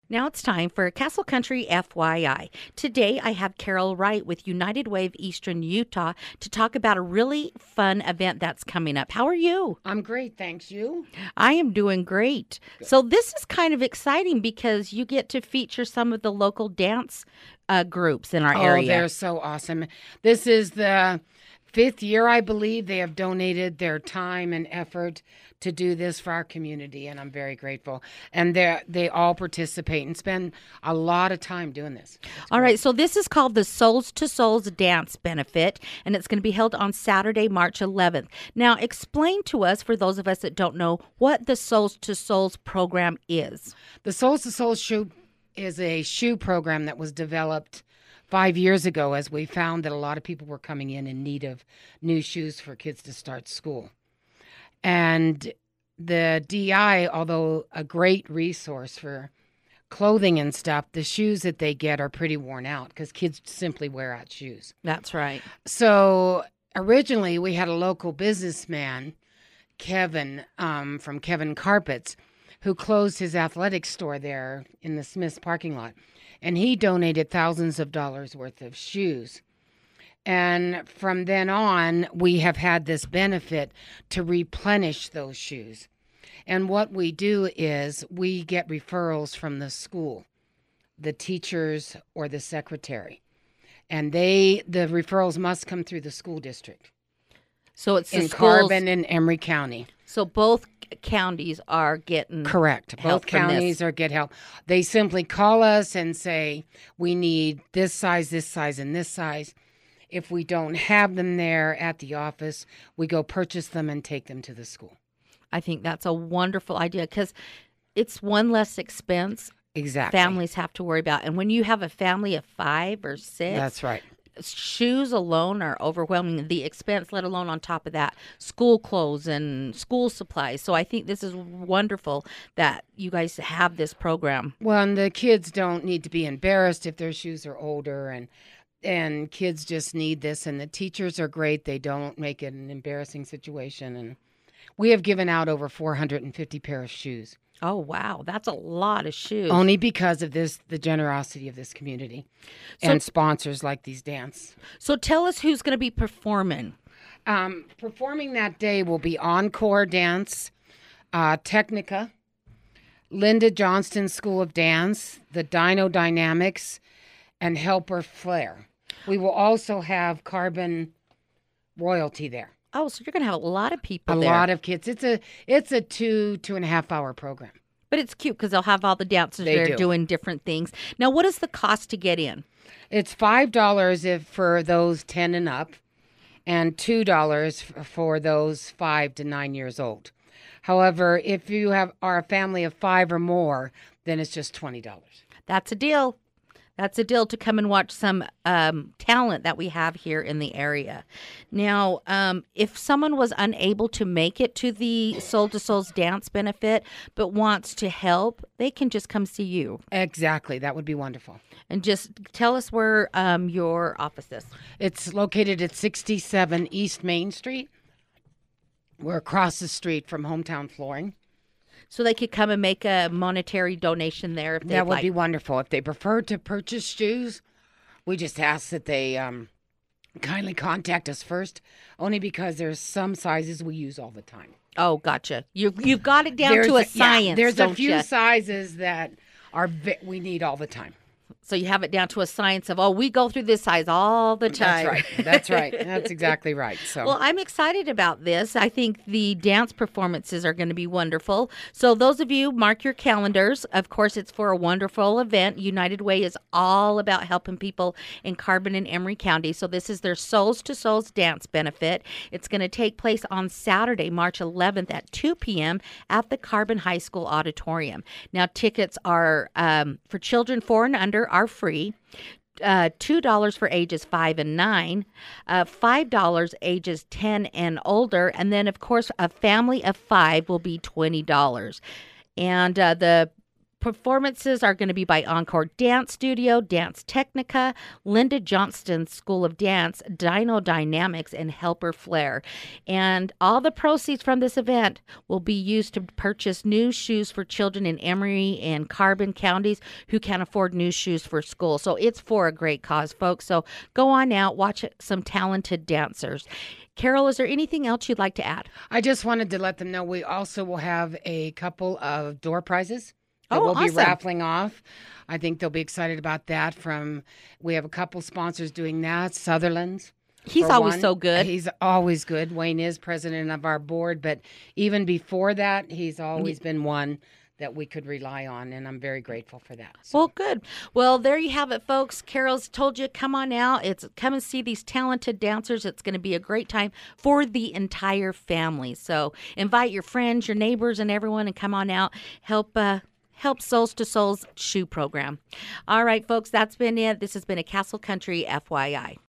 Now it's time for Castle Country FYI. Today I have Carol Wright with United Way of Eastern Utah to talk about a really fun event that's coming up. How are you? I'm great, thanks. You? I am doing great. So this is kind of exciting because you get to feature some of the local dance groups in our Oh, area. they're so awesome. This is the fifth year, I believe, they have donated their time and effort to do this for our community, and I'm very grateful. And they all participate and spend a lot of time doing this. All right, so this is called the Souls to Souls Dance Benefit, and it's going to be held on Saturday, March 11th. Now, explain to us, for those of us that don't know, what the Souls to Souls program is. The Souls to Souls shoe is a shoe program that was developed 5 years ago as we found that a lot of people were coming in need of new shoes for kids to start school. And the DI, although a great resource for clothing and stuff, the shoes that they get are pretty worn out because kids simply wear out shoes. That's right. So originally we had a local businessman, Kevin, from Kevin Carpets, who closed his athletic store there in the Smith's parking lot. And he donated thousands of dollars worth of shoes. And from then on, we have had this benefit to replenish those shoes. And what we do is we get referrals from the school, the teachers or the secretary. And the referrals must come through the school district. So it's in the schools, Carbon and Emery County. So both counties are getting Correct. help Both from counties this. are get help. They simply call us and say, we need this size, and this size. If we don't have them there at the office, we go purchase them and take them to the school. I think that's a wonderful idea because it's one less expense Exactly. families have to worry about. And when you have a family of 5 or 6, That's right. shoes alone are overwhelming. The expense, let alone on top of that, school clothes and school supplies. So I think this is wonderful that you guys have this program. Well, and the kids don't need to be embarrassed if their shoes are older, and kids just need this. And the teachers are great. They don't make it an embarrassing situation. And we have given out over 450 pair of shoes. Oh, wow. That's a lot of shoes. Only because of the generosity of this community and sponsors like these dance. So tell us who's going to be performing. Performing that day will be Encore Dance, Technica, Linda Johnston School of Dance, the Dino Dynamics, and Helper Flair. We will also have Carbon Royalty there. Oh, so you're going to have a lot of people A there. lot of kids. It's a 2.5 hour program. But it's cute because they'll have all the dancers They there do. doing different things. Now, what is the cost to get in? It's $5 for those 10 and up, and $2 for those 5 to 9 years old. However, if you are a family of 5 or more, then it's just $20. That's a deal. That's a deal to come and watch some talent that we have here in the area. Now, if someone was unable to make it to the Soul to Souls Dance Benefit but wants to help, they can just come see you. Exactly. That would be wonderful. And just tell us where your office is. It's located at 67 East Main Street. We're across the street from Hometown Flooring. So they could come and make a monetary donation there if they'd That would like. be wonderful. If they prefer to purchase shoes, we just ask that they kindly contact us first, only because there's some sizes we use all the time. Oh, gotcha. You've got it down to a science, there's don't a few ya? sizes that we need all the time. So you have it down to a science of, we go through this size all the time. That's right. That's right. That's exactly right. So, Well, I'm excited about this. I think the dance performances are going to be wonderful. So those of you, mark your calendars. Of course, it's for a wonderful event. United Way is all about helping people in Carbon and Emery County. So this is their Souls to Souls Dance Benefit. It's going to take place on Saturday, March 11th at 2 p.m. at the Carbon High School Auditorium. Now, tickets are for children 4 and under are free. $2 for ages 5 and 9, $5 ages 10 and older, and then of course a family of 5 will be $20. And the Performances are going to be by Encore Dance Studio, Dance Technica, Linda Johnston School of Dance, Dino Dynamics, and Helper Flair. And all the proceeds from this event will be used to purchase new shoes for children in Emery and Carbon counties who can't afford new shoes for school. So it's for a great cause, folks. So go on out, watch some talented dancers. Carol, is there anything else you'd like to add? I just wanted to let them know we also will have a couple of door prizes that Oh, we'll be awesome. raffling off. I think they'll be excited about that. We have a couple sponsors doing that. Sutherland's. He's for always one. so good. He's always good. Wayne is president of our board, but even before that, he's always been one that we could rely on, and I'm very grateful for that. So. Well, good. Well, there you have it, folks. Carol's told you, come on out. Come and see these talented dancers. It's going to be a great time for the entire family. So invite your friends, your neighbors, and everyone, and come on out. Help Souls to Souls shoe program. All right, folks, that's been it. This has been a Castle Country FYI.